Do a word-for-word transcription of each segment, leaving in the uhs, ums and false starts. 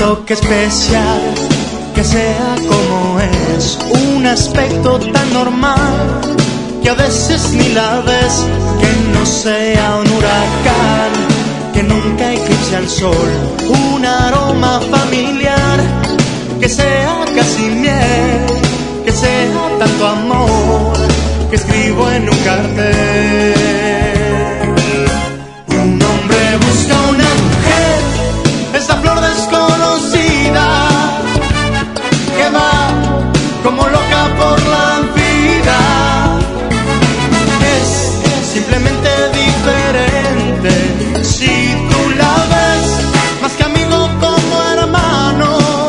toque especial, que sea como es, un aspecto tan normal que a veces ni la ves, que no sea un huracán, que nunca eclipse al sol, un aroma familiar, que sea casi miel, que sea tanto amor, que escribo en un cartel. Un hombre busca una mujer, esa flor desconocida, que va como loca por la vida. Es simplemente diferente, si tú la ves, más que amigo como hermano.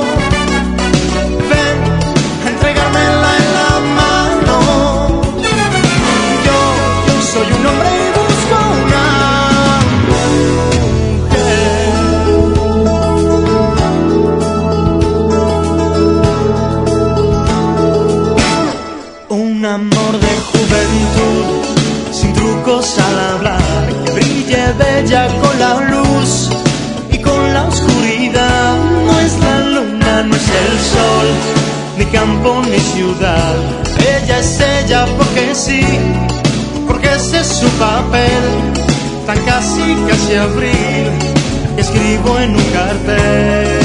Ven a entregármela en la mano. Yo, yo soy un hombre y busco una mujer. Un amor de juventud, sin trucos al hablar, que brille bella con la luz y con la oscuridad. No es la luna, no es el sol, ni campo ni ciudad. Ella es ella porque sí, porque ese es su papel, tan casi casi abril, que escribo en un cartel.